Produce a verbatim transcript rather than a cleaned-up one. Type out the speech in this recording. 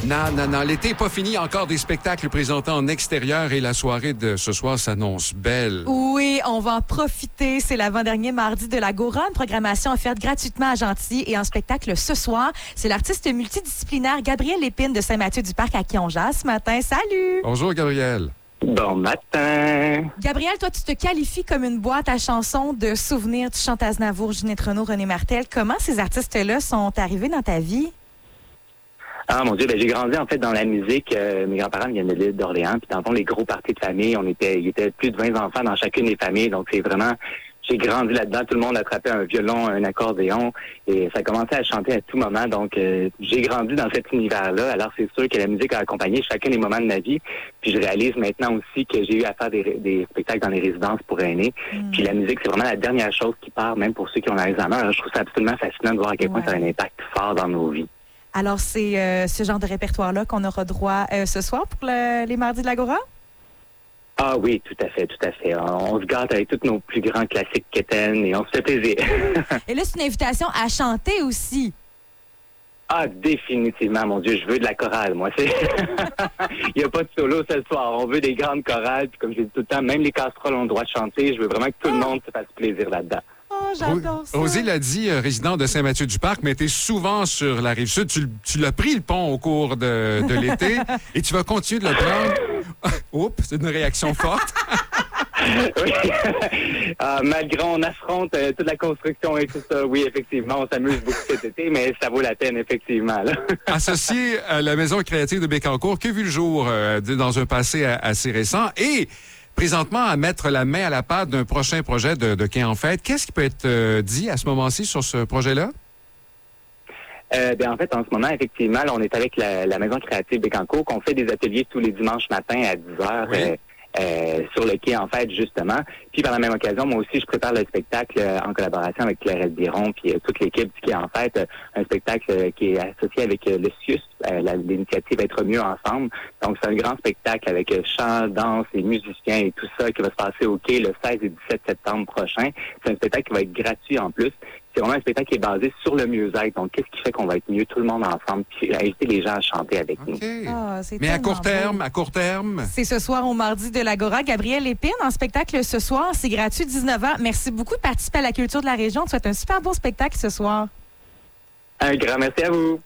Non, non, non. L'été n'est pas fini. Encore des spectacles présentés en extérieur et la soirée de ce soir s'annonce belle. Oui, on va en profiter. C'est l'avant-dernier mardi de l'Agora, une programmation offerte gratuitement à Gentilly et en spectacle ce soir. C'est l'artiste multidisciplinaire Gabrielle Lépine de Saint-Mathieu-du-Parc à qui on jase ce matin. Salut! Bonjour, Gabrielle. Bon matin! Gabrielle, toi, tu te qualifies comme une boîte à chansons de souvenirs. Tu chantes Aznavour, Ginette Renaud, René Martel. Comment ces artistes-là sont arrivés dans ta vie? Ah mon Dieu, ben j'ai grandi en fait dans la musique. Euh, mes grands-parents viennent de l'île d'Orléans, puis dans le fond, les gros parties de famille, on était, il y était plus de vingt enfants dans chacune des familles, donc c'est vraiment, j'ai grandi là-dedans. Tout le monde attrapait un violon, un accordéon, et ça commençait à chanter à tout moment. Donc euh, j'ai grandi dans cet univers-là. Alors c'est sûr que la musique a accompagné chacun des moments de ma vie. Puis je réalise maintenant aussi que j'ai eu à faire des, des spectacles dans les résidences pour aînés. Mm. Puis la musique, c'est vraiment la dernière chose qui part, même pour ceux qui ont l'Alzheimer. Alors je trouve ça absolument fascinant de voir à quel point ouais. ça a un impact fort dans nos vies. Alors, c'est euh, ce genre de répertoire-là qu'on aura droit euh, ce soir pour le, les mardis de l'Agora? Ah oui, tout à fait, tout à fait. On, on se gâte avec tous nos plus grands classiques quétaines et on se fait plaisir. Et là, c'est une invitation à chanter aussi. Ah, définitivement, mon Dieu, je veux de la chorale, moi. Il n'y a pas de solo ce soir. On veut des grandes chorales. Puis comme je dis tout le temps, même les casseroles ont le droit de chanter. Je veux vraiment que tout le monde se fasse plaisir là-dedans. Oh, j'adore ça. Rosé l'a dit, euh, résident de Saint-Mathieu-du-Parc, mais tu es souvent sur la Rive-Sud. Tu, tu l'as pris, le pont, au cours de, de l'été, et tu vas continuer de le prendre. Oups, c'est une réaction forte. Oui. euh, malgré on affronte euh, toute la construction et tout ça, oui, effectivement, on s'amuse beaucoup cet été, mais ça vaut la peine, effectivement. Là. Associé à la Maison créative de Bécancour, qui a vu le jour euh, dans un passé assez récent, et présentement à mettre la main à la pâte d'un prochain projet de, de Quai en Fête. Qu'est-ce qui peut être euh, dit à ce moment-ci sur ce projet-là? Euh, ben en fait, en ce moment, effectivement, là, on est avec la, la Maison créative Bécancour, qu'on fait des ateliers tous les dimanches matins à dix heures. Oui. Euh, Euh, sur le quai, en fait, justement. Puis, par la même occasion, moi aussi, je prépare le spectacle euh, en collaboration avec Clairette Biron puis euh, toute l'équipe du quai, en fait. Euh, un spectacle euh, qui est associé avec euh, le C I U S, euh, la, l'initiative Être mieux ensemble. Donc, c'est un grand spectacle avec euh, chant, danse et musiciens et tout ça qui va se passer au quai le seize et dix-sept septembre prochain. C'est un spectacle qui va être gratuit en plus. C'est vraiment un spectacle qui est basé sur le mieux-être. Donc, qu'est-ce qui fait qu'on va être mieux tout le monde ensemble, puis inviter les gens à chanter avec okay. nous. Oh, Mais à court terme, beau. à court terme. C'est ce soir au mardi de l'Agora. Gabrielle Lépine en spectacle ce soir. C'est gratuit, dix-neuf heures. Merci beaucoup de participer à la culture de la région. Tu souhaites un super beau spectacle ce soir. Un grand merci à vous.